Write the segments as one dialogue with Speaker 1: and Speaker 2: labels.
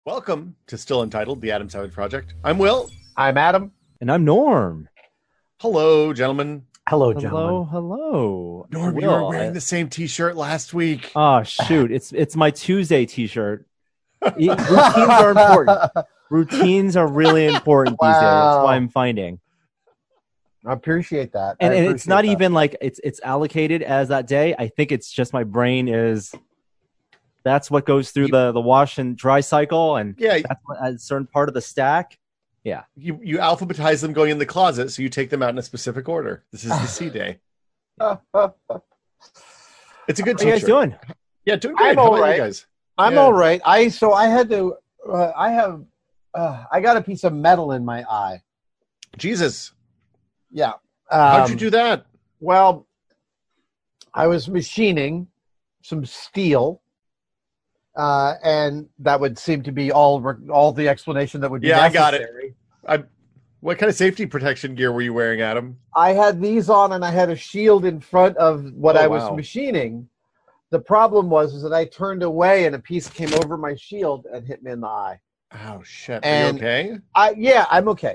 Speaker 1: Welcome to Still Entitled, the Adam Savage Project. I'm Will.
Speaker 2: I'm Adam.
Speaker 3: And I'm Norm.
Speaker 1: Hello, gentlemen.
Speaker 2: Hello, gentlemen.
Speaker 3: Hello.
Speaker 1: Norm,
Speaker 3: Will,
Speaker 1: you were wearing the same T-shirt last week.
Speaker 3: Oh, shoot. It's my Tuesday T-shirt. Routines are important. Routines are really important these days. That's why I'm finding.
Speaker 2: I appreciate that.
Speaker 3: And it's not even like it's allocated as that day. I think it's just my brain is... That's what goes through the wash and dry cycle, and that's a certain part of the stack. Yeah,
Speaker 1: you alphabetize them going in the closet, so you take them out in a specific order. This is the C day. It's a good T-shirt.
Speaker 3: How you guys doing?
Speaker 1: Yeah, doing great.
Speaker 2: How about
Speaker 1: you guys?
Speaker 2: I'm all right. I got a piece of metal in my eye.
Speaker 1: Jesus.
Speaker 2: Yeah.
Speaker 1: How'd you do that?
Speaker 2: Well, I was machining some steel. And that would seem to be all the explanation that would be necessary.
Speaker 1: I got it. What kind of safety protection gear were you wearing, Adam?
Speaker 2: I had these on, and I had a shield in front of what I was machining. The problem was that I turned away, and a piece came over my shield and hit me in the eye.
Speaker 1: Oh, shit. Are you okay?
Speaker 2: I'm okay.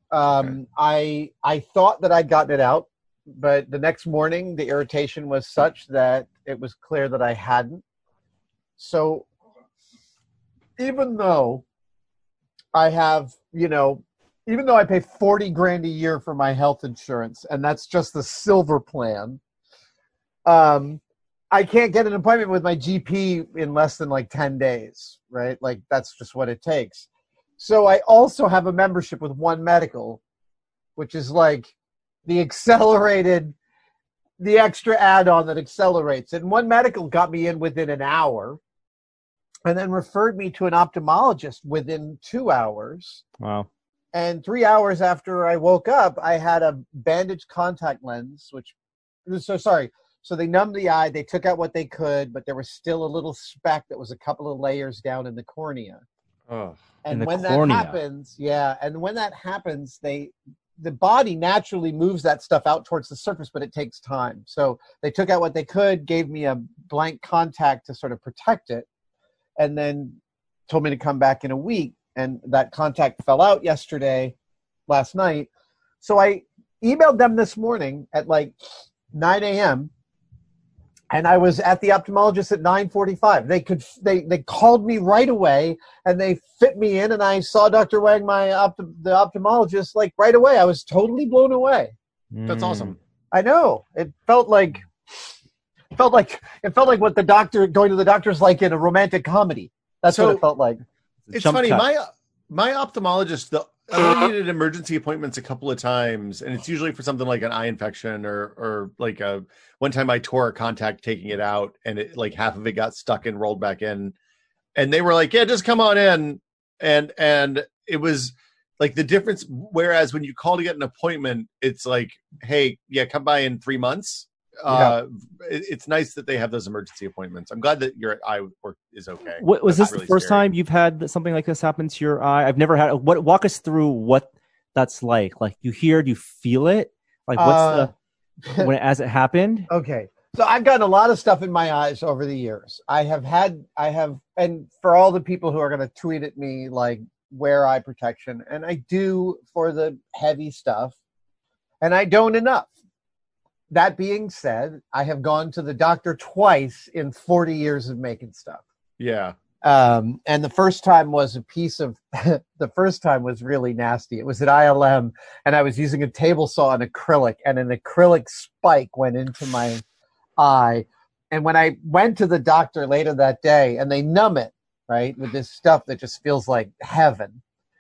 Speaker 2: I thought that I'd gotten it out, but the next morning, the irritation was such that it was clear that I hadn't. So even though I have, even though I pay $40,000 a year for my health insurance, and that's just the silver plan, I can't get an appointment with my GP in less than like 10 days, right? Like that's just what it takes. So I also have a membership with One Medical, which is like the extra add-on that accelerates. And One Medical got me in within an hour, and then referred me to an ophthalmologist within 2 hours.
Speaker 3: Wow.
Speaker 2: And 3 hours after I woke up, I had a bandaged contact lens, So they numbed the eye, they took out what they could, but there was still a little speck that was a couple of layers down in the cornea.
Speaker 1: Oh.
Speaker 2: And when that happens, the body naturally moves that stuff out towards the surface, but it takes time. So they took out what they could, gave me a blank contact to sort of protect it, and then told me to come back in a week. And that contact fell out last night. So I emailed them this morning at like 9 a.m. And I was at the ophthalmologist at 9:45. They called me right away, and they fit me in, and I saw Dr. Wang, the ophthalmologist, like right away. I was totally blown away.
Speaker 1: That's awesome.
Speaker 2: I know. It felt like what going to the doctor's like in a romantic comedy. That's what it felt like.
Speaker 1: It's funny. My ophthalmologist, I only needed emergency appointments a couple of times, and it's usually for something like an eye infection or like one time I tore a contact taking it out, and it like half of it got stuck and rolled back in, and they were like, "Yeah, just come on in," and it was like the difference. Whereas when you call to get an appointment, it's like, "Hey, yeah, come by in 3 months." It's nice that they have those emergency appointments. I'm glad that your eye work is okay.
Speaker 3: Was this really the first time you've had something like this happen to your eye? I've never had. Walk us through what that's like. Like do you feel it? Like what's as it happened?
Speaker 2: Okay, so I've gotten a lot of stuff in my eyes over the years. I have, and for all the people who are going to tweet at me, like wear eye protection, and I do for the heavy stuff, and I don't enough. That being said, I have gone to the doctor twice in 40 years of making stuff.
Speaker 1: Yeah.
Speaker 2: And the first time was the first time was really nasty. It was at ILM, and I was using a table saw and acrylic, and an acrylic spike went into my eye. And when I went to the doctor later that day, and they numb it, right, with this stuff that just feels like heaven,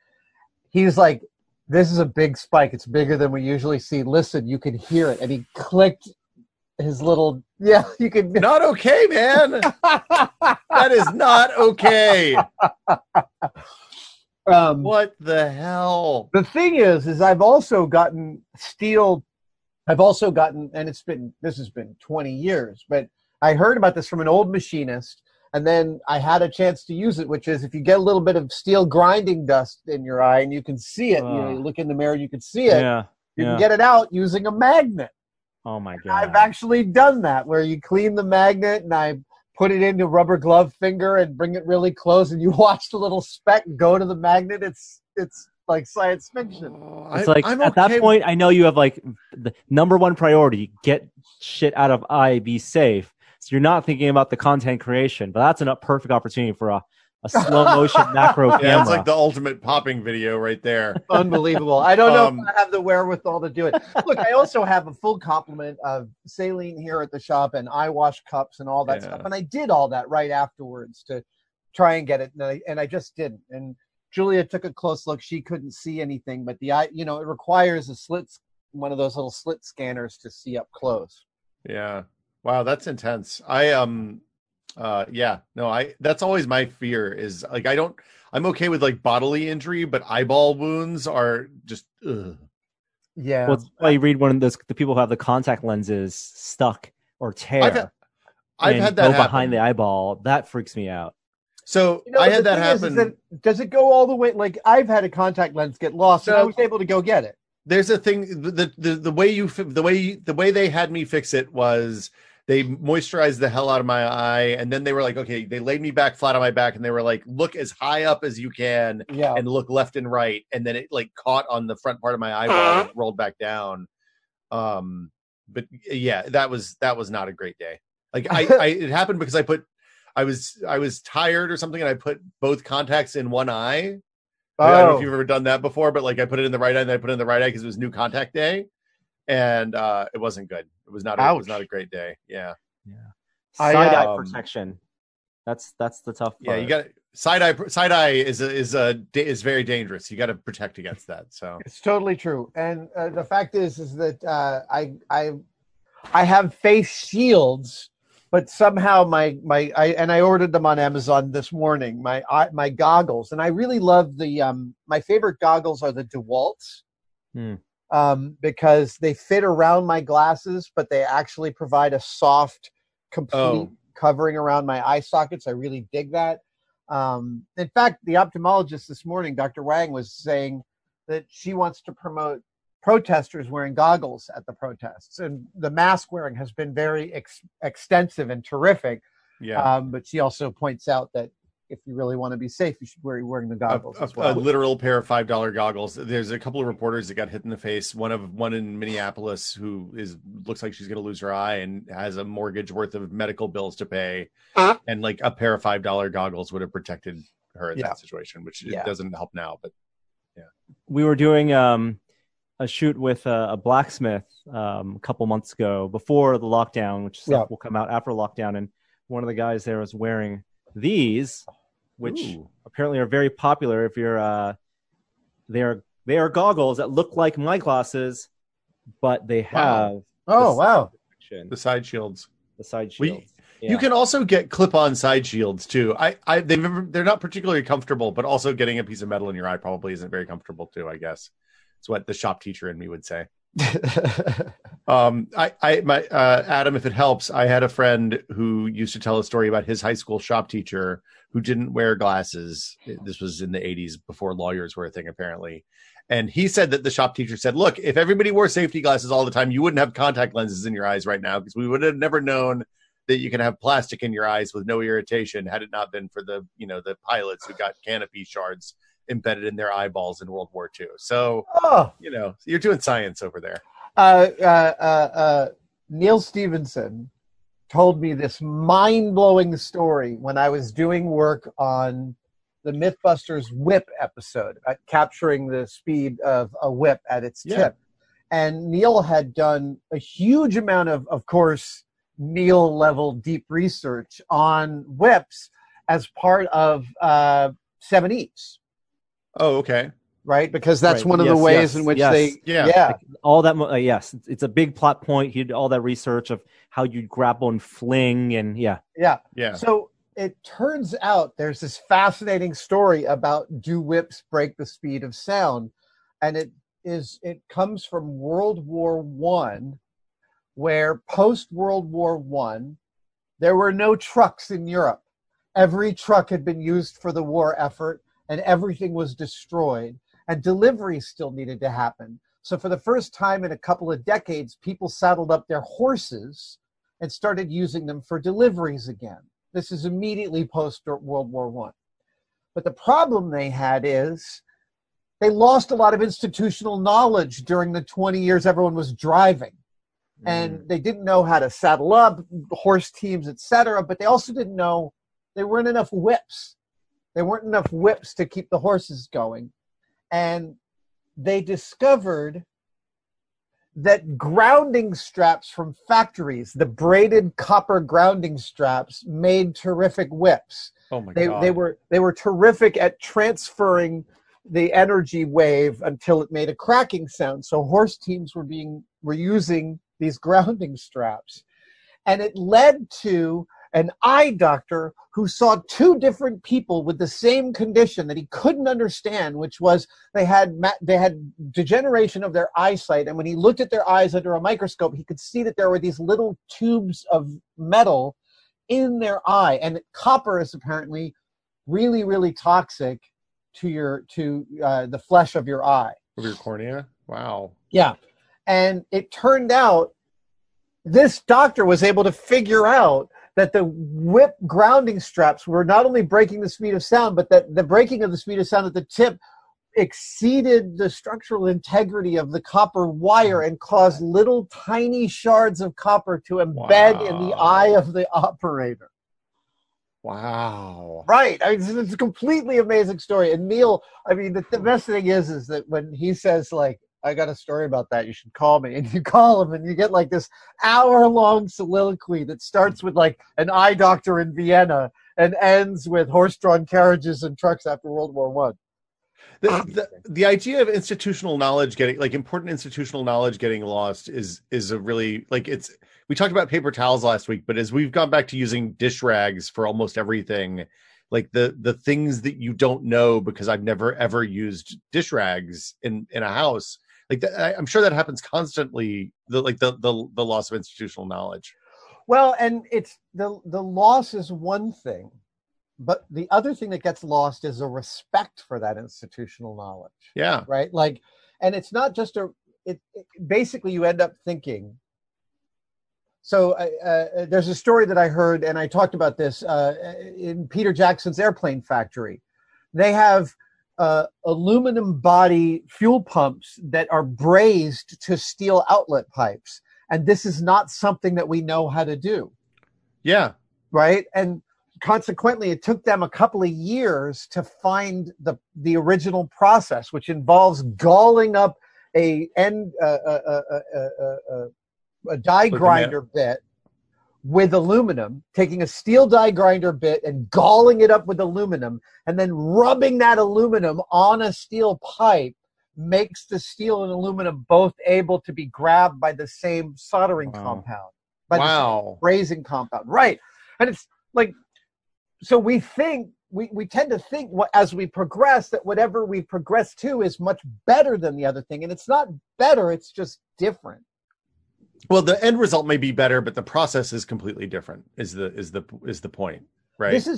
Speaker 2: he was like, "This is a big spike. It's bigger than we usually see. Listen, you can hear it." And he clicked his little, you can.
Speaker 1: Not okay, man. That is not okay. What the hell?
Speaker 2: The thing is I've also gotten steel. And this has been 20 years, but I heard about this from an old machinist. And then I had a chance to use it, which is if you get a little bit of steel grinding dust in your eye and you can see it, you look in the mirror, you can see it. You can get it out using a magnet.
Speaker 3: Oh my God.
Speaker 2: I've actually done that where you clean the magnet, and I put it into rubber glove finger and bring it really close, and you watch the little speck go to the magnet. It's like science fiction.
Speaker 3: It's like at that point, I know you have like the number one priority: get shit out of eye, be safe. So you're not thinking about the content creation, but that's a perfect opportunity for a slow motion macro camera.
Speaker 1: Yeah, it's like the ultimate popping video right there.
Speaker 2: Unbelievable. I don't know if I have the wherewithal to do it. Look, I also have a full complement of saline here at the shop and eye wash cups and all that stuff. And I did all that right afterwards to try and get it. And I just didn't. And Julia took a close look. She couldn't see anything, but the eye, it requires one of those little slit scanners to see up close.
Speaker 1: Yeah. Wow, that's intense. That's always my fear is like, I'm okay with like bodily injury, but eyeball wounds are just, ugh.
Speaker 2: Yeah.
Speaker 3: Well, that's why you read one of those, the people who have the contact lenses stuck or tear.
Speaker 1: I've had that happen
Speaker 3: behind the eyeball. That freaks me out.
Speaker 1: So I had that happen.
Speaker 2: Does it go all the way? Like I've had a contact lens get lost, and I was able to go get it.
Speaker 1: There's a thing. The way they had me fix it was they moisturized the hell out of my eye, and then they were like, okay, they laid me back flat on my back, and they were like, look as high up as you can, and look left and right, and then it like caught on the front part of my eyeball and rolled back down. But yeah, that was not a great day. Like it happened because I was tired or something, and I put both contacts in one eye. I don't know if you've ever done that before, but like I put it in the right eye, and I put it in the right eye because it was new contact day, and it wasn't good. It was not a great day. Yeah.
Speaker 3: Side eye protection. That's the tough part.
Speaker 1: Yeah, you got side eye is very dangerous. You got to protect against that. So
Speaker 2: it's totally true. And the fact is that I have face shields. But somehow I ordered them on Amazon this morning. My goggles, and I really love my favorite goggles are the DeWalt's, because they fit around my glasses, but they actually provide a soft, complete covering around my eye sockets. I really dig that. In fact, the ophthalmologist this morning, Dr. Wang, was saying that she wants to promote protesters wearing goggles at the protests, and the mask wearing has been very extensive and terrific. Yeah. But she also points out that if you really want to be safe, you should be wearing the goggles as well.
Speaker 1: A literal pair of $5 goggles. There's a couple of reporters that got hit in the face. One in Minneapolis who looks like she's going to lose her eye and has a mortgage worth of medical bills to pay, and like a pair of $5 goggles would have protected her in that situation, which it doesn't help now. But yeah,
Speaker 3: we were doing a shoot with a blacksmith a couple months ago before the lockdown, which will come out after lockdown. And one of the guys there was wearing these, which apparently are very popular. If you're, they are goggles that look like my glasses, but they have
Speaker 1: the side shields.
Speaker 3: The side shields.
Speaker 1: You can also get clip-on side shields too. They're not particularly comfortable, but also getting a piece of metal in your eye probably isn't very comfortable too, I guess. It's what the shop teacher in me would say. Adam, if it helps, I had a friend who used to tell a story about his high school shop teacher who didn't wear glasses. This was in the 80s before lawyers were a thing, apparently. And he said that the shop teacher said, look, if everybody wore safety glasses all the time, you wouldn't have contact lenses in your eyes right now, because we would have never known that you can have plastic in your eyes with no irritation had it not been for the pilots who got canopy shards embedded in their eyeballs in World War II. So, you're doing science over there.
Speaker 2: Neil Stevenson told me this mind-blowing story when I was doing work on the Mythbusters whip episode, capturing the speed of a whip at its tip. And Neil had done a huge amount of course, Neil-level deep research on whips as part of 7-E's.
Speaker 1: Oh, okay.
Speaker 2: Right, because that's one of the ways in which they,
Speaker 3: like all that. It's a big plot point. He did all that research of how you grapple and fling, and yeah.
Speaker 2: So it turns out there's this fascinating story about do whips break the speed of sound, and it comes from World War I, where post World War I, there were no trucks in Europe. Every truck had been used for the war effort, and everything was destroyed, and deliveries still needed to happen. So for the first time in a couple of decades, people saddled up their horses and started using them for deliveries again. This is immediately post World War One. But the problem they had is they lost a lot of institutional knowledge during the 20 years everyone was driving. And they didn't know how to saddle up, horse teams, etc. But they also didn't know there weren't enough whips. There weren't enough whips to keep the horses going. And they discovered that grounding straps from factories, the braided copper grounding straps, made terrific whips.
Speaker 1: Oh my God.
Speaker 2: They were terrific at transferring the energy wave until it made a cracking sound. So horse teams were using these grounding straps. And it led to an eye doctor who saw two different people with the same condition that he couldn't understand, which was they had degeneration of their eyesight. And when he looked at their eyes under a microscope, he could see that there were these little tubes of metal in their eye. And copper is apparently really, really toxic to the flesh of your eye.
Speaker 1: Of your cornea? Wow.
Speaker 2: Yeah. And it turned out this doctor was able to figure out that the whip grounding straps were not only breaking the speed of sound, but that the breaking of the speed of sound at the tip exceeded the structural integrity of the copper wire and caused little tiny shards of copper to embed in the eye of the operator.
Speaker 1: Wow.
Speaker 2: Right. I mean, it's a completely amazing story. And Neil, I mean, the best thing is that when he says, like, I got a story about that, you should call me. And you call him and you get like this hour-long soliloquy that starts with like an eye doctor in Vienna and ends with horse-drawn carriages and trucks after World War One.
Speaker 1: The idea of institutional knowledge important institutional knowledge getting lost is a really, like, we talked about paper towels last week, but as we've gone back to using dish rags for almost everything, like the things that you don't know, because I've never ever used dish rags in a house, like I'm sure that happens constantly. The loss of institutional knowledge.
Speaker 2: Well, and it's the loss is one thing, but the other thing that gets lost is a respect for that institutional knowledge.
Speaker 1: Yeah.
Speaker 2: Right. Like, and it's not just basically you end up thinking. So there's a story that I heard, and I talked about this in Peter Jackson's airplane factory. They have aluminum body fuel pumps that are brazed to steel outlet pipes. And this is not something that we know how to do.
Speaker 1: Yeah.
Speaker 2: Right. And consequently, it took them a couple of years to find the original process, which involves galling up a die grinder bit with aluminum, taking a steel die grinder bit and galling it up with aluminum, and then rubbing that aluminum on a steel pipe makes the steel and aluminum both able to be grabbed by the same soldering compound, by the same brazing compound. Right. And it's like, so we think, we tend to think as we progress that whatever we progress to is much better than the other thing. And it's not better, it's just different.
Speaker 1: Well, the end result may be better, but the process is completely different. Is the point, right? This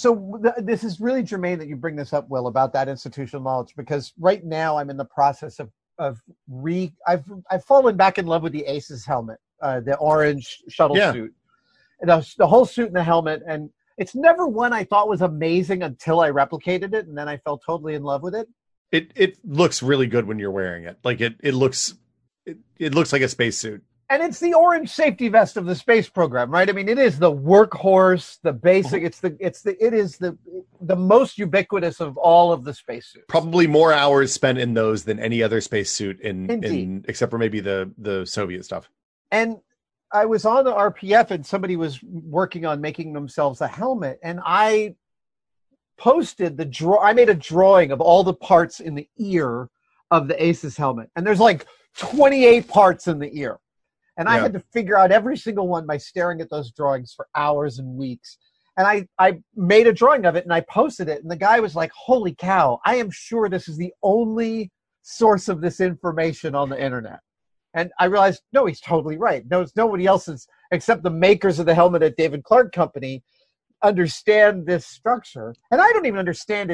Speaker 2: is really germane that you bring this up, Will, about that institutional knowledge, because right now I'm in the process I've fallen back in love with the Aces helmet, the orange shuttle suit, and the whole suit and the helmet, and it's never one I thought was amazing until I replicated it, and then I fell totally in love with it.
Speaker 1: It looks really good when you're wearing it. Like it looks like a spacesuit.
Speaker 2: And it's the orange safety vest of the space program, right? I mean, it is the workhorse, the basic. It is the most ubiquitous of all of the spacesuits.
Speaker 1: Probably more hours spent in those than any other spacesuit in except for maybe the Soviet stuff.
Speaker 2: And I was on the RPF, and somebody was working on making themselves a helmet, and I posted I made a drawing of all the parts in the ear of the Aces helmet, and there's like 28 parts in the ear. And I had to figure out every single one by staring at those drawings for hours and weeks. And I made a drawing of it and I posted it. And the guy was like, holy cow, I am sure this is the only source of this information on the internet. And I realized, no, he's totally right. Nobody else except the makers of the helmet at David Clark Company understand this structure. And I don't even understand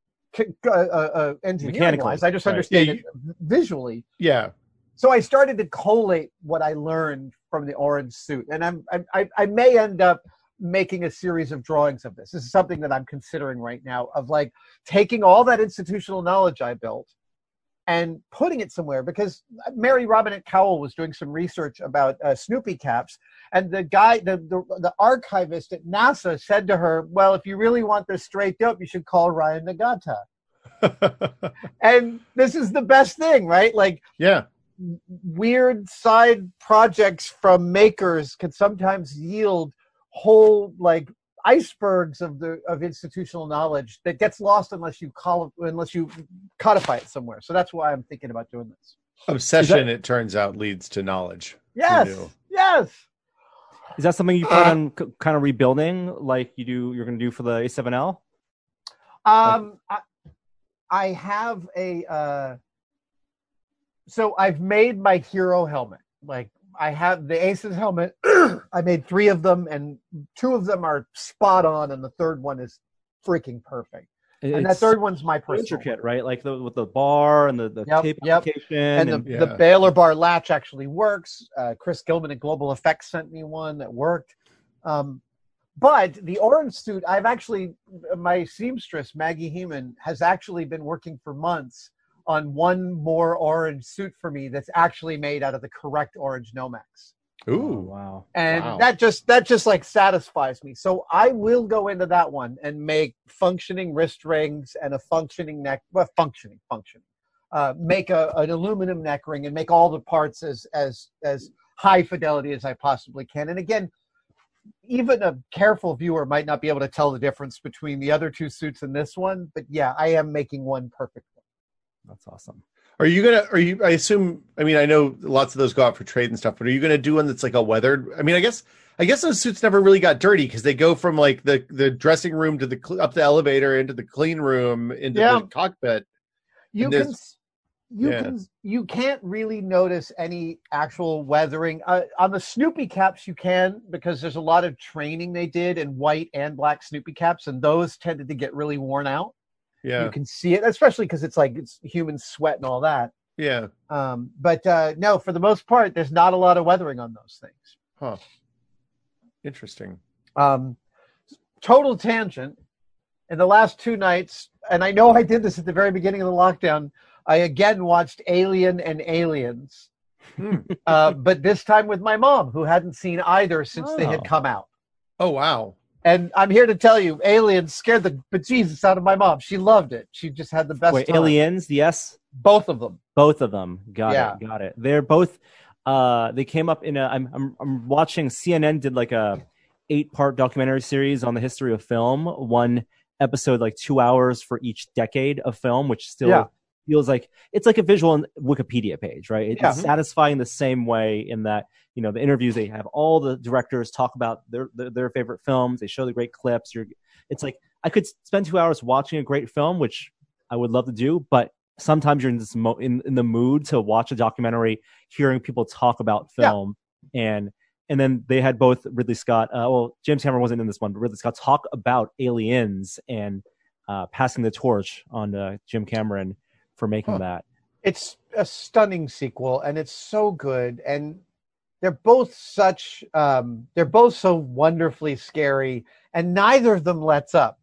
Speaker 2: it engineering-wise. I just understand it visually.
Speaker 1: Yeah.
Speaker 2: So I started to collate what I learned from the orange suit, and I may end up making a series of drawings of this. This is something that I'm considering right now, of like taking all that institutional knowledge I built and putting it somewhere, because Mary Robinette Cowell was doing some research about Snoopy caps, and the guy, the archivist at NASA said to her, well, if you really want this straightened up, you should call Ryan Nagata. And this is the best thing, right? Like,
Speaker 1: yeah,
Speaker 2: weird side projects from makers can sometimes yield whole like icebergs of institutional knowledge that gets lost unless you codify it somewhere. So that's why I'm thinking about doing this.
Speaker 1: Obsession, it turns out, leads to knowledge.
Speaker 2: Yes.
Speaker 3: Is that something you plan on kind of rebuilding, like you're going to do for the A7L?
Speaker 2: I have a. So I've made my hero helmet. Like, I have the Aces helmet. I made 3 of them, and 2 of them are spot on, and the third one is freaking perfect. And that third one's my personal
Speaker 3: intricate, right? Like with the bar and the tape application.
Speaker 2: And the Baylor bar latch actually works. Chris Gilman at Global Effects sent me one that worked. But the orange suit, my seamstress, Maggie Heeman, has actually been working for months on one more orange suit for me that's actually made out of the correct orange Nomex.
Speaker 1: Ooh,
Speaker 3: wow.
Speaker 2: And that just like satisfies me. So I will go into that one and make functioning wrist rings and a functioning neck, functioning. Make an aluminum neck ring and make all the parts as high fidelity as I possibly can. And again, even a careful viewer might not be able to tell the difference between the other 2 suits and this one, but yeah, I am making one perfect one.
Speaker 3: That's awesome.
Speaker 1: I assume, I know lots of those go out for trade and stuff, but are you going to do one that's like a weathered? I guess those suits never really got dirty because they go from like the dressing room to up the elevator into the clean room into the cockpit.
Speaker 2: You can't really notice any actual weathering on the Snoopy caps. You can, because there's a lot of training they did in white and black Snoopy caps, and those tended to get really worn out.
Speaker 1: Yeah,
Speaker 2: you can see it, especially because it's human sweat and all that.
Speaker 1: Yeah.
Speaker 2: But no, for the most part, there's not a lot of weathering on those things.
Speaker 1: Huh. Interesting.
Speaker 2: Total tangent. In the last 2 nights, and I know I did this at the very beginning of the lockdown, I again watched Alien and Aliens. But this time with my mom, who hadn't seen either since they had come out.
Speaker 1: Oh, wow.
Speaker 2: And I'm here to tell you, Aliens scared the bejesus out of my mom. She loved it. She just had the best time.
Speaker 3: Aliens, yes?
Speaker 2: Both of them.
Speaker 3: Got it. They're both, they came up in I'm watching, CNN did like a 8-part documentary series on the history of film. One episode, like 2 hours for each decade of film, which still feels like it's like a visual Wikipedia page, right? It's satisfying the same way in that, the interviews, they have all the directors talk about their favorite films. They show the great clips. It's like I could spend 2 hours watching a great film, which I would love to do, but sometimes you're in this in the mood to watch a documentary, hearing people talk about film, and then they had both Ridley Scott. James Cameron wasn't in this one, but Ridley Scott talk about Aliens and passing the torch on Jim Cameron for making that.
Speaker 2: It's a stunning sequel, and it's so good, and they're both so wonderfully scary, and neither of them lets up.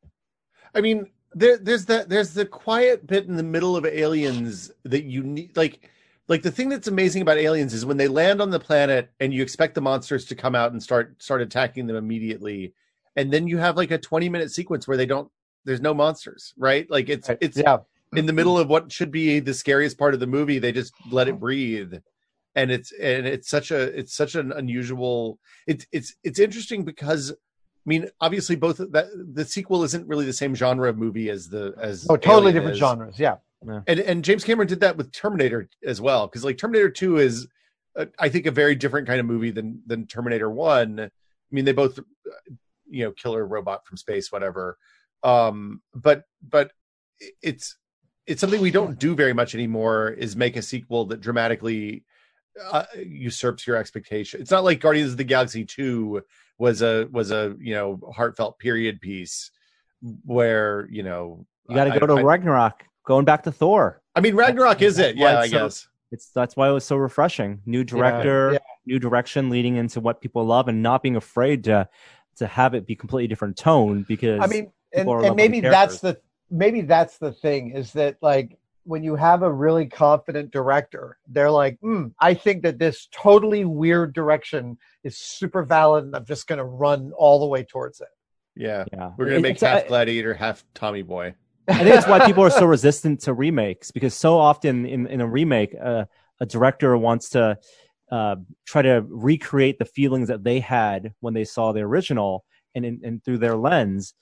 Speaker 1: There's the quiet bit in the middle of Aliens that you need, like the thing that's amazing about Aliens is when they land on the planet and you expect the monsters to come out and start attacking them immediately, and then you have like a 20-minute sequence where there's no monsters, right? Like it's in the middle of what should be the scariest part of the movie, they just let it breathe. And it's such an unusual. It's interesting because obviously both the sequel isn't really the same genre of movie as
Speaker 2: totally different genres. Yeah.
Speaker 1: And James Cameron did that with Terminator as well, because like Terminator 2 is I think a very different kind of movie than Terminator 1. They both killer robot from space, whatever. But it's something we don't do very much anymore, is make a sequel that dramatically usurps your expectation. It's not like Guardians of the Galaxy 2 was a heartfelt period piece where you
Speaker 3: got to go to Ragnarok, going back to Thor.
Speaker 1: Ragnarok is it? Yeah, I guess
Speaker 3: that's why it was so refreshing. New director, new direction, leading into what people love, and not being afraid to to have it be completely different tone because
Speaker 2: I mean, and maybe that's the thing is that like when you have a really confident director, they're like, I think that this totally weird direction is super valid, and I'm just going to run all the way towards it.
Speaker 1: Yeah. We're going to make half Gladiator, half Tommy Boy.
Speaker 3: I think it's why people are so resistant to remakes, because so often in a remake, a director wants to try to recreate the feelings that they had when they saw the original and through their lens.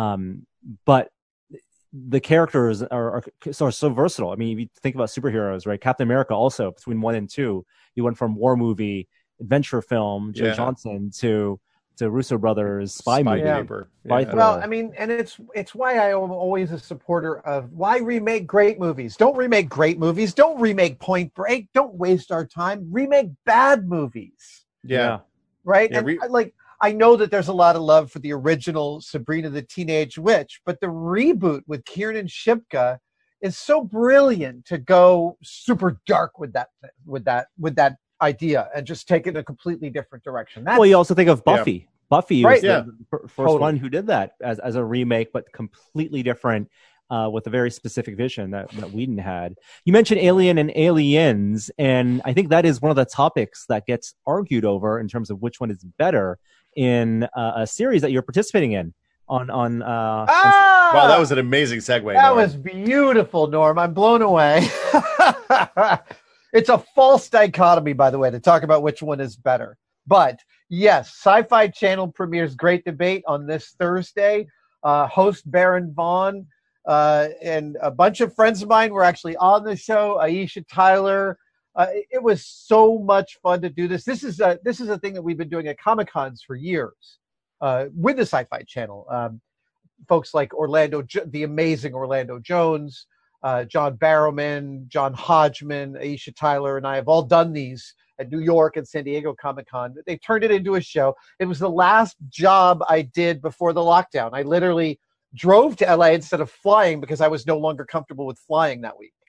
Speaker 3: But the characters are so versatile. I mean, if you think about superheroes, right? Captain America also, between 1 and 2, he went from war movie, adventure film, Joe Johnson, to Russo brothers spy movie.
Speaker 2: Well, I mean, and it's why I am always a supporter of why remake great movies. Don't remake great movies. Don't remake Point Break. Don't waste our time. Remake bad movies.
Speaker 1: Yeah.
Speaker 2: Right? Yeah, and I know that there's a lot of love for the original Sabrina the Teenage Witch, but the reboot with Kiernan Shipka is so brilliant to go super dark with that idea and just take it in a completely different direction.
Speaker 3: Well, you also think of Buffy.
Speaker 2: Yeah.
Speaker 3: Buffy was the first one who did that as a remake, but completely different, with a very specific vision that Whedon had. You mentioned Alien and Aliens, and I think that is one of the topics that gets argued over in terms of which one is better in a series that you're participating in. Wow,
Speaker 1: that was an amazing segue.
Speaker 2: That was beautiful, Norm. I'm blown away. It's a false dichotomy, by the way, to talk about which one is better. But yes, Sci-Fi Channel premieres Great Debate on this Thursday. Host Baron Vaughn and a bunch of friends of mine were actually on the show. Aisha Tyler. It was so much fun to do this. This is a thing that we've been doing at Comic-Cons for years with the Sci-Fi Channel. Folks like the amazing Orlando Jones, John Barrowman, John Hodgman, Aisha Tyler, and I have all done these at New York and San Diego Comic-Con. They turned it into a show. It was the last job I did before the lockdown. I literally drove to LA instead of flying because I was no longer comfortable with flying that week.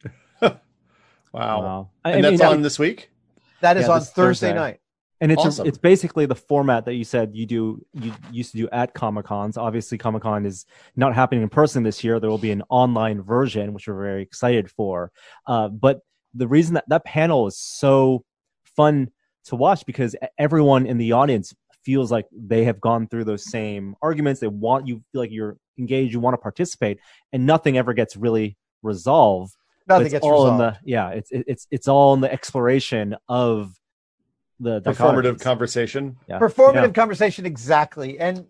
Speaker 1: Wow. And that's on this week?
Speaker 2: That is on Thursday night.
Speaker 3: And it's
Speaker 1: awesome.
Speaker 3: It's basically the format that you said you used to do at Comic-Cons. Obviously, Comic-Con is not happening in person this year. There will be an online version, which we're very excited for. But the reason that panel is so fun to watch because everyone in the audience feels like they have gone through those same arguments. You feel like you're engaged, you want to participate, and nothing ever gets really resolved.
Speaker 2: Nothing gets resolved.
Speaker 3: It's all in the exploration of the
Speaker 1: performative conversation.
Speaker 2: Performative conversation, exactly. And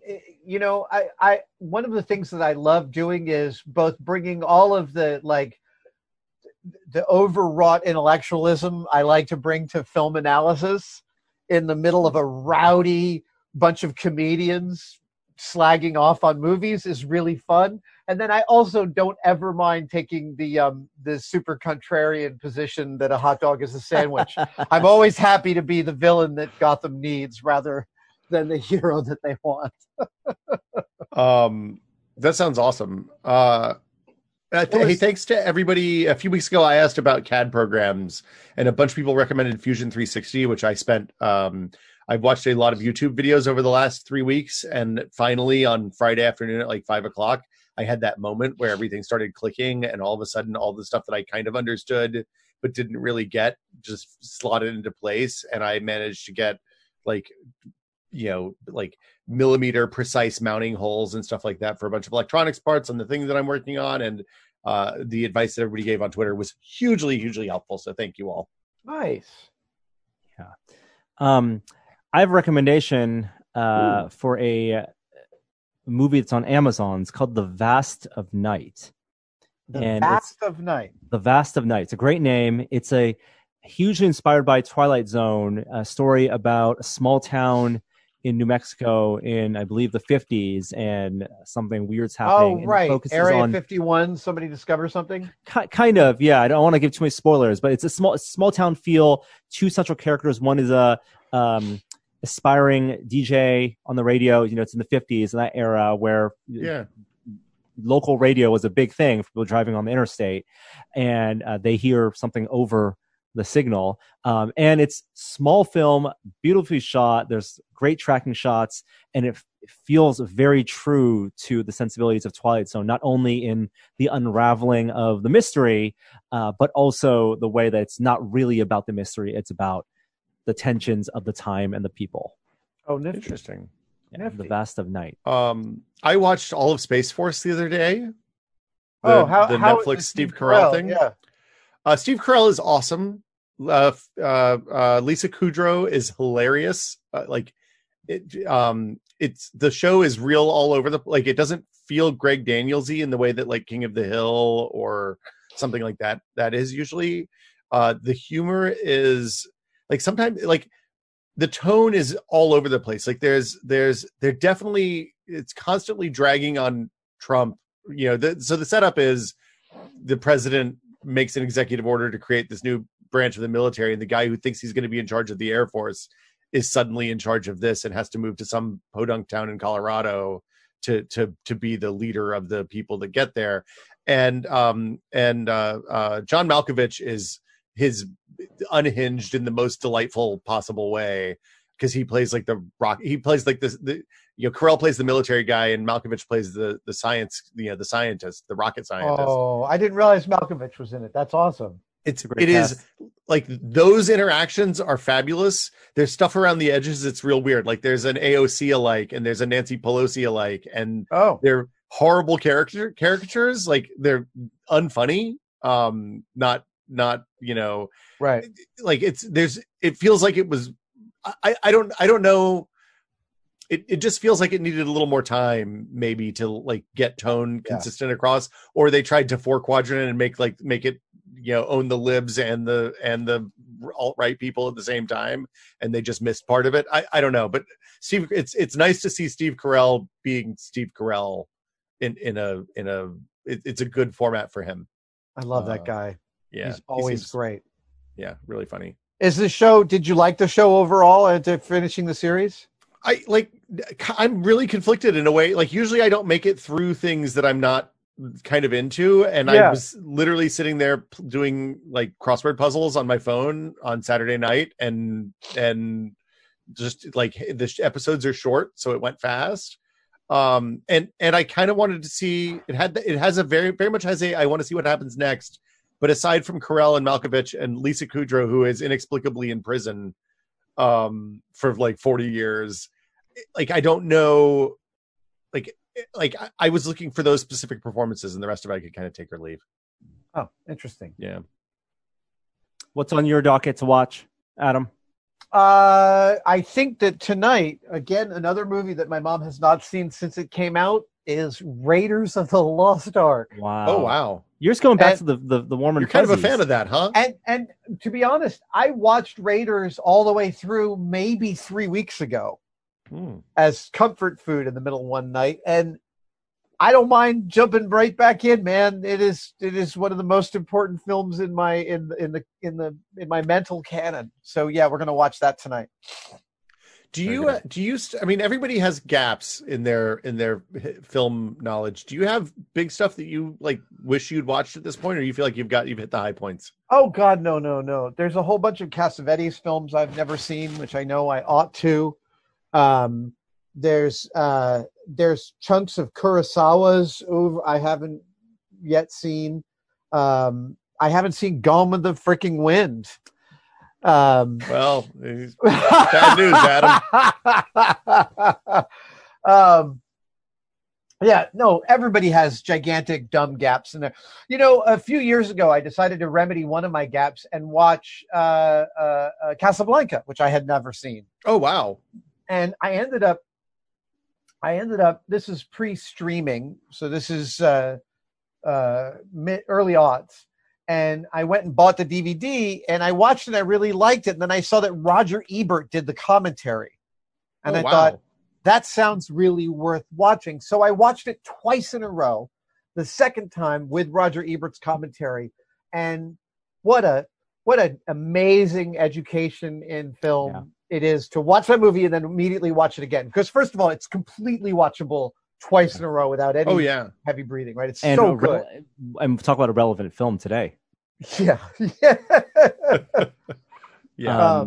Speaker 2: I one of the things that I love doing is both bringing all of the overwrought intellectualism I like to bring to film analysis in the middle of a rowdy bunch of comedians slagging off on movies is really fun. And then I also don't ever mind taking the super contrarian position that a hot dog is a sandwich. I'm always happy to be the villain that Gotham needs rather than the hero that they want.
Speaker 1: That sounds awesome. Hey, thanks to everybody. A few weeks ago, I asked about CAD programs, and a bunch of people recommended Fusion 360, which I spent. I've watched a lot of YouTube videos over the last 3 weeks, and finally on Friday afternoon at 5:00, I had that moment where everything started clicking, and all of a sudden, all the stuff that I kind of understood but didn't really get just slotted into place, and I managed to get millimeter precise mounting holes and stuff like that for a bunch of electronics parts on the thing that I'm working on. And the advice that everybody gave on Twitter was hugely, hugely helpful. So thank you all.
Speaker 2: Nice.
Speaker 3: Yeah. I have a recommendation for a movie that's on Amazon. It's called The Vast of Night.
Speaker 2: The Vast of Night.
Speaker 3: It's a great name. It's a hugely inspired by Twilight Zone, a story about a small town in New Mexico in, I believe, the 50s, and something weird's happening.
Speaker 2: Oh, right. Area 51, somebody discovers something?
Speaker 3: Kind of, yeah. I don't want to give too many spoilers, but it's a small town feel. Two central characters. One is a aspiring DJ on the radio. It's in the 50s, in that era where local radio was a big thing for people driving on the interstate. And they hear something over the signal. And it's small film, beautifully shot. There's great tracking shots, and it feels very true to the sensibilities of Twilight Zone, not only in the unraveling of the mystery, but also the way that it's not really about the mystery. It's about the tensions of the time and the people.
Speaker 2: Oh, nifty.
Speaker 1: Interesting.
Speaker 3: Yeah, the vast of night.
Speaker 1: I watched all of Space Force the other day.
Speaker 2: How
Speaker 1: Netflix Steve Carell thing.
Speaker 2: Yeah.
Speaker 1: Steve Carell is awesome. Lisa Kudrow is hilarious. It's the show is real all over it doesn't feel Greg Danielsy in the way that like King of the Hill or something like that is usually. The humor is like sometimes like the tone is all over the place. Like they're definitely, it's constantly dragging on Trump. So the setup is the president makes an executive order to create this new branch of the military, and the guy who thinks he's going to be in charge of the Air Force is suddenly in charge of this and has to move to some podunk town in Colorado to be the leader of the people that get there. And John Malkovich is unhinged in the most delightful possible way, because he plays like the rock. He plays like Carell plays the military guy, and Malkovich plays the science, the scientist, the rocket scientist.
Speaker 2: Oh, I didn't realize Malkovich was in it. That's awesome.
Speaker 1: It is like those interactions are fabulous. There's stuff around the edges that's real weird. Like there's an AOC alike, and there's a Nancy Pelosi alike, and they're horrible caricatures. Like they're unfunny. Not
Speaker 2: right.
Speaker 1: Like it feels like it was. I don't know. It just feels like it needed a little more time, maybe, to like get tone consistent across, or they tried to 4-quadrant and make it own the libs and the alt-right people at the same time, and they just missed part of it. I don't know, but Steve, it's nice to see Steve Carell being Steve Carell it's a good format for him.
Speaker 2: I love that guy.
Speaker 1: Yeah,
Speaker 2: he's always great.
Speaker 1: Yeah, really funny.
Speaker 2: Did you like the show overall after finishing the series?
Speaker 1: I'm really conflicted in a way. Like usually I don't make it through things that I'm not kind of into, and I was literally sitting there doing like crossword puzzles on my phone on Saturday night, and just like the episodes are short, so it went fast. And I kind of wanted to see it has a very, very much has a I want to see what happens next. But aside from Carell and Malkovich and Lisa Kudrow, who is inexplicably in prison for like 40 years, like I don't know, like I was looking for those specific performances, and the rest of it I could kind of take or leave.
Speaker 2: Oh, interesting.
Speaker 1: Yeah.
Speaker 3: What's on your docket to watch, Adam?
Speaker 2: I think that tonight, again, another movie that my mom has not seen since it came out is Raiders of the Lost Ark.
Speaker 3: Wow.
Speaker 1: Oh, wow.
Speaker 3: You're just going back to the warm and
Speaker 1: You're kind of a fan of that, huh?
Speaker 2: And to be honest, I watched Raiders all the way through maybe 3 weeks ago as comfort food in the middle of one night, and I don't mind jumping right back in, man. It is one of the most important films in my my mental canon. So yeah, we're gonna watch that tonight. Do you I mean, everybody has gaps in their film knowledge. Do you have big stuff that you like wish you'd watched at this point, or you feel like you've hit the high points? Oh God, no. There's a whole bunch of Cassavetes films I've never seen, which I know I ought to. There's chunks of Kurosawa's I haven't yet seen. I haven't seen Gone with the Freaking Wind. Well, bad news, Adam. Yeah, no, everybody has gigantic dumb gaps in there. You know, a few years ago, I decided to remedy one of my gaps and watch Casablanca, which I had never seen. Oh, wow. And I ended up, this is pre-streaming, so this is early aughts. And I went and bought the DVD, and I watched it. And I really liked it. And then I saw that Roger Ebert did the commentary. And I thought, that sounds really worth watching. So I watched it twice in a row, the second time with Roger Ebert's commentary. And what an amazing education in film it is to watch that movie and then immediately watch it again. Because first of all, it's completely watchable twice in a row without any heavy breathing, right? It's so good.
Speaker 3: And talk about a relevant film today.
Speaker 2: Yeah.
Speaker 1: Yeah.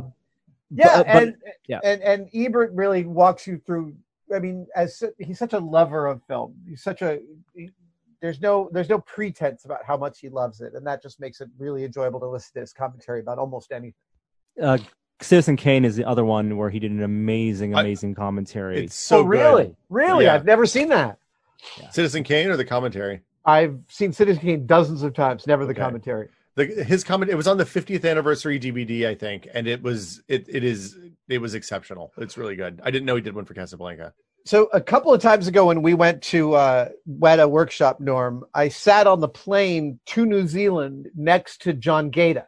Speaker 2: And Ebert really walks you through. I mean, he's such a lover of film. There's no pretense about how much he loves it, and that just makes it really enjoyable to listen to his commentary about almost anything.
Speaker 3: Citizen Kane is the other one where he did an amazing commentary.
Speaker 1: It's so
Speaker 2: good. Really? Yeah. I've never seen that.
Speaker 1: Yeah. Citizen Kane or the commentary?
Speaker 2: I've seen Citizen Kane dozens of times, never the commentary.
Speaker 1: His comment, it was on the 50th anniversary DVD, I think, and it was exceptional. It's really good. I didn't know he did one for Casablanca.
Speaker 2: So a couple of times ago when we went to Weta Workshop, Norm, I sat on the plane to New Zealand next to John Gaeta,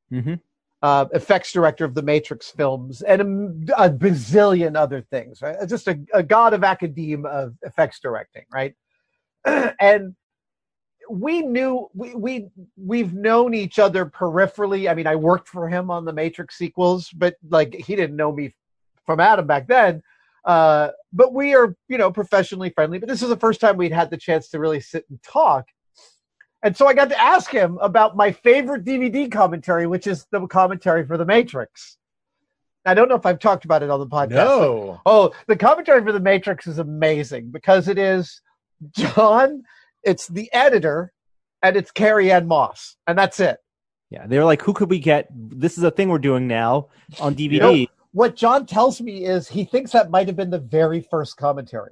Speaker 2: effects director of the Matrix films and a bazillion other things, right? Just a god of academia of effects directing, right? And we knew we've known each other peripherally. I mean, I worked for him on the Matrix sequels, but like he didn't know me from Adam back then. But we are, professionally friendly. But this is the first time we'd had the chance to really sit and talk. And so I got to ask him about my favorite DVD commentary, which is the commentary for The Matrix. I don't know if I've talked about it on the podcast.
Speaker 1: No.
Speaker 2: Oh, the commentary for The Matrix is amazing because it is John, it's the editor, and it's Carrie Ann Moss. And that's it.
Speaker 3: Yeah, they were like, who could we get? This is a thing we're doing now on DVD.
Speaker 2: What John tells me is he thinks that might have been the very first commentary.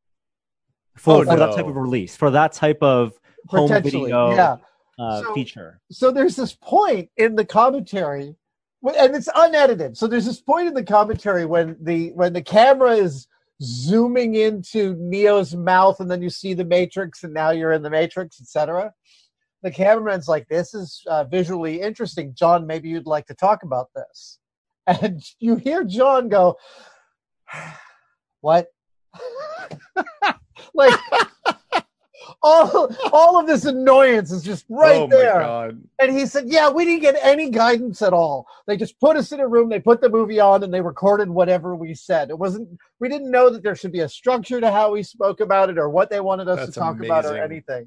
Speaker 3: For that type of release, for that type of home video feature.
Speaker 2: So there's this point in the commentary, and it's unedited. So there's this point in the commentary when the camera is zooming into Neo's mouth, and then you see the Matrix, and now you're in the Matrix, etc. The cameraman's like, "This is visually interesting, John. Maybe you'd like to talk about this." And you hear John go, "What?" Like all of this annoyance is just right there. My God. And he said, "Yeah, we didn't get any guidance at all. They just put us in a room, they put the movie on, and they recorded whatever we said. We didn't know that there should be a structure to how we spoke about it or what they wanted us to talk about or anything."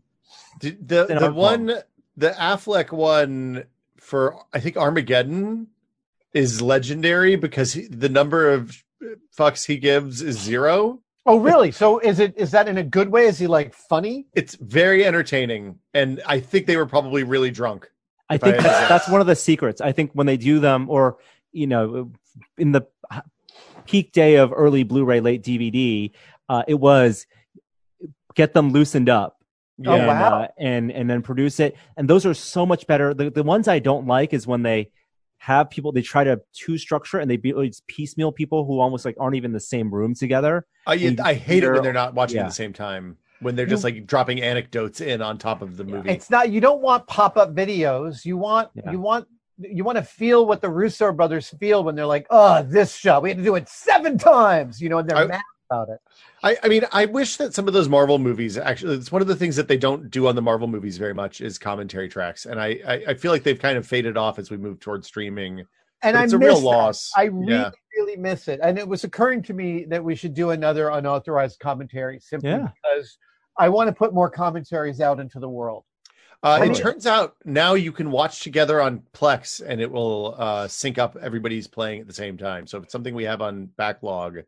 Speaker 1: The Affleck one for, I think, Armageddon is legendary because the number of fucks he gives is 0.
Speaker 2: Oh, really? So is that in a good way? Is he like funny?
Speaker 1: It's very entertaining, and I think they were probably really drunk.
Speaker 3: I think that's one of the secrets. I think when they do them, or in the peak day of early Blu-ray, late DVD, it was get them loosened up.
Speaker 2: Yeah. Oh, wow.
Speaker 3: And then produce it. And those are so much better. The ones I don't like is when they have people, they try to structure and they piecemeal people who almost like aren't even in the same room together.
Speaker 1: I hate it when they're not watching at the same time, when they're just like dropping anecdotes in on top of the movie.
Speaker 2: It's not, you don't want pop-up videos. You want to feel what the Russo brothers feel when they're like, "Oh, this shot, we had to do it 7 times," and they're mad about it.
Speaker 1: I mean, I wish that some of those Marvel movies, actually, it's one of the things that they don't do on the Marvel movies very much is commentary tracks. And I feel like they've kind of faded off as we move towards streaming.
Speaker 2: And
Speaker 1: it's a real loss.
Speaker 2: I really miss it. And it was occurring to me that we should do another unauthorized commentary simply because I want to put more commentaries out into the world.
Speaker 1: It turns out now you can watch together on Plex and it will sync up everybody's playing at the same time. So if it's something we have on backlog,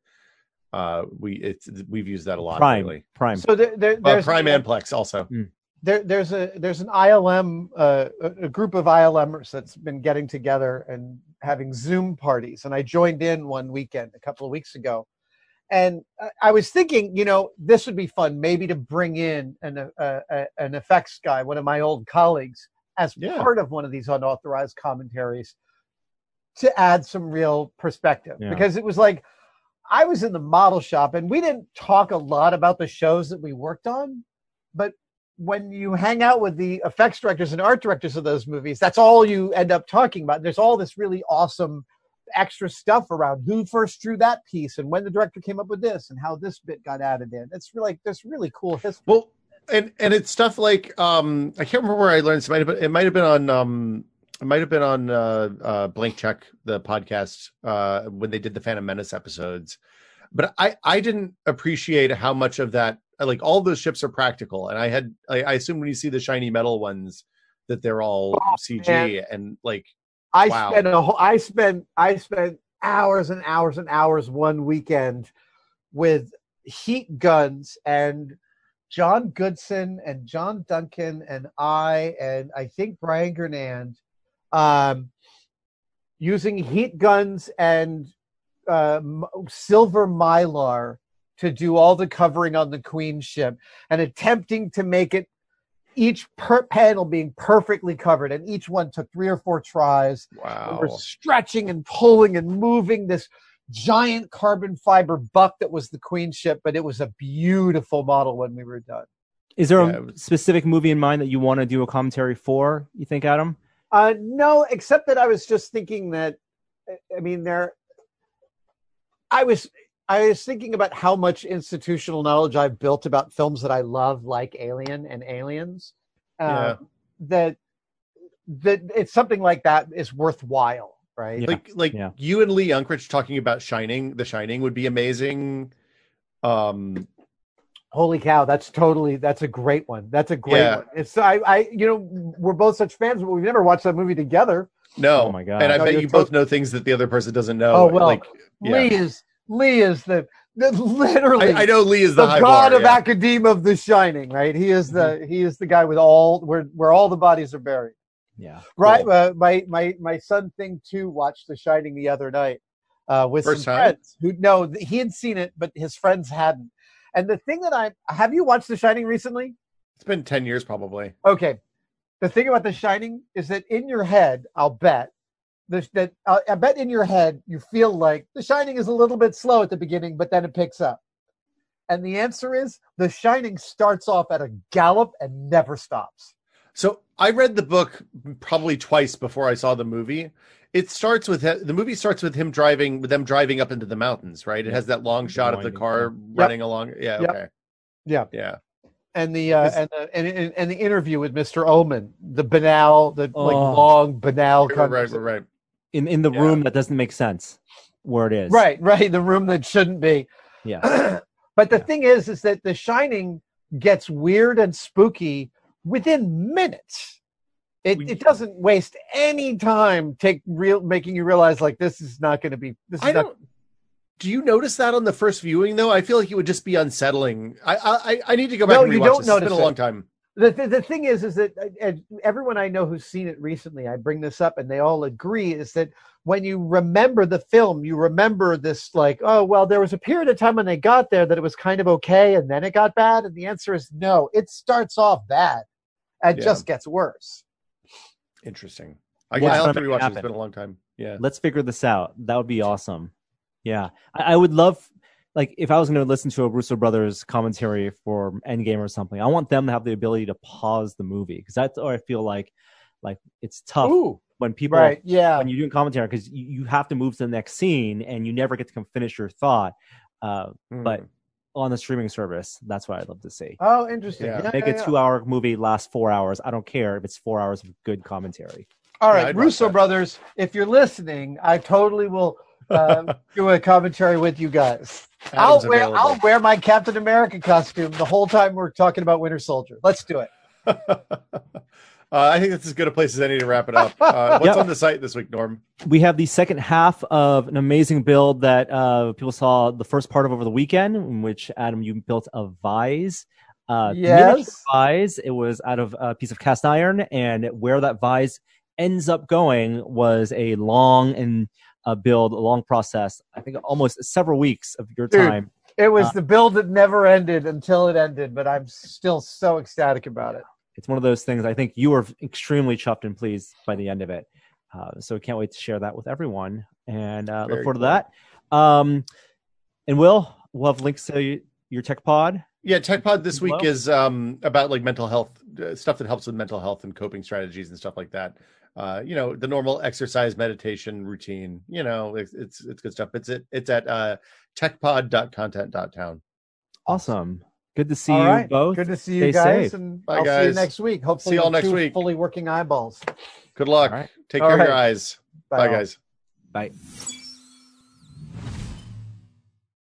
Speaker 1: we've used that a lot lately.
Speaker 3: Prime.
Speaker 2: So there's
Speaker 1: Prime and Plex also.
Speaker 2: There's an ILM, a group of ILMers that's been getting together and having Zoom parties, and I joined in one weekend a couple of weeks ago, and I was thinking, this would be fun, maybe to bring in an effects guy, one of my old colleagues, as part of one of these unauthorized commentaries, to add some real perspective, because it was like, I was in the model shop and we didn't talk a lot about the shows that we worked on, but when you hang out with the effects directors and art directors of those movies, that's all you end up talking about. There's all this really awesome extra stuff around who first drew that piece and when the director came up with this and how this bit got added in. It's like this really cool history.
Speaker 1: Well, and it's stuff like I can't remember where I learned. It might have been on Blank Check, the podcast, when they did the Phantom Menace episodes. But I didn't appreciate how much of that, like all those ships are practical. And I assume when you see the shiny metal ones, that they're all CG
Speaker 2: man.
Speaker 1: and like
Speaker 2: I spent hours and hours and hours one weekend with heat guns and John Goodson and John Duncan and I think Brian Gernand, using heat guns and silver mylar to do all the covering on the Queen ship and attempting to make it each panel being perfectly covered, and each one took 3 or 4 tries.
Speaker 1: Wow.
Speaker 2: We're stretching and pulling and moving this giant carbon fiber buck that was the Queen ship, but it was a beautiful model when we were done.
Speaker 3: Is there a specific movie in mind that you want to do a commentary for, you think, Adam?
Speaker 2: No, except that I was just thinking that, I mean, I was thinking about how much institutional knowledge I've built about films that I love, like Alien and Aliens. That it's something like that is worthwhile, right?
Speaker 1: Yeah. You and Lee Unkrich talking about Shining. The Shining would be amazing.
Speaker 2: Holy cow, that's a great one. That's a great one. It's we're both such fans, but we've never watched that movie together.
Speaker 1: No.
Speaker 3: Oh my god.
Speaker 1: And I bet you both know things that the other person doesn't know.
Speaker 2: Oh well, Lee is the literally.
Speaker 1: I know Lee is the high
Speaker 2: god
Speaker 1: bar,
Speaker 2: of academia of The Shining, right? He is the guy with where all the bodies are buried.
Speaker 3: Yeah.
Speaker 2: Right. Cool. My son Thing 2 watched The Shining the other night with some friends who he had seen it, but his friends hadn't. And the thing that have you watched The Shining recently?
Speaker 1: It's been 10 years probably.
Speaker 2: Okay. The thing about The Shining is that in your head, I'll bet I bet in your head you feel like The Shining is a little bit slow at the beginning, but then it picks up. And the answer is The Shining starts off at a gallop and never stops.
Speaker 1: So I read the book probably twice before I saw the movie. The movie starts with them driving up into the mountains, right? It has that long shot of the car running along. Yeah.
Speaker 2: Yep.
Speaker 1: Okay.
Speaker 2: Yeah. And the and the interview with Mr. Omen, the banal, long banal.
Speaker 1: Right.
Speaker 3: In the room that doesn't make sense, where it is.
Speaker 2: Right. The room that shouldn't be.
Speaker 3: Yeah.
Speaker 2: But the thing is that The Shining gets weird and spooky within minutes. It doesn't waste any time making you realize like this is not going to be.
Speaker 1: Do you notice that on the first viewing though? I feel like it would just be unsettling. I need to go back and rewatch this. It's been a long time.
Speaker 2: The thing is that everyone I know who's seen it recently, I bring this up and they all agree, is that when you remember the film, you remember this like, oh, well, there was a period of time when they got there that it was kind of okay and then it got bad. And the answer is no, it starts off bad and just gets worse.
Speaker 1: Interesting. I'll have to rewatch it. It's been a long time. Yeah.
Speaker 3: Let's figure this out. That would be awesome. Yeah. I would love, like, if I was going to listen to a Russo Brothers commentary for Endgame or something, I want them to have the ability to pause the movie, because that's what I feel like it's tough when people, when you're doing commentary, because you have to move to the next scene and you never get to finish your thought. But on the streaming service, that's what I'd love to see.
Speaker 2: Oh, interesting.
Speaker 3: Make a 2-hour movie last 4 hours. I don't care if it's 4 hours of good commentary.
Speaker 2: All right, Russo Brothers, if you're listening, I totally will do a commentary with you guys. I'll wear my Captain America costume the whole time we're talking about Winter Soldier. Let's do it.
Speaker 1: I think that's as good a place as any to wrap it up. What's on the site this week, Norm?
Speaker 3: We have the second half of an amazing build that people saw the first part of over the weekend, in which, Adam, you built a vise.
Speaker 2: Yes.
Speaker 3: Vise. It was out of a piece of cast iron, and where that vise ends up going was a long process. I think almost several weeks of your time.
Speaker 2: It was the build that never ended until it ended, but I'm still so ecstatic about it.
Speaker 3: It's one of those things. I think you were extremely chuffed and pleased by the end of it. So we can't wait to share that with everyone, and look forward to that. And we'll have links to your Tech Pod.
Speaker 1: Yeah, Tech Pod this week is about like mental health stuff that helps with mental health and coping strategies and stuff like that. The normal exercise, meditation routine. It's good stuff. It's at techpod.content.town.
Speaker 3: Awesome. Good to see you both.
Speaker 2: Good to see you guys,
Speaker 3: safe.
Speaker 2: and
Speaker 1: Bye,
Speaker 2: I'll
Speaker 1: guys.
Speaker 2: see you next week. Hopefully,
Speaker 1: see you all next week.
Speaker 2: Fully working eyeballs.
Speaker 1: Good luck.
Speaker 3: All right.
Speaker 1: Take care of your eyes. Bye, guys.
Speaker 3: Bye.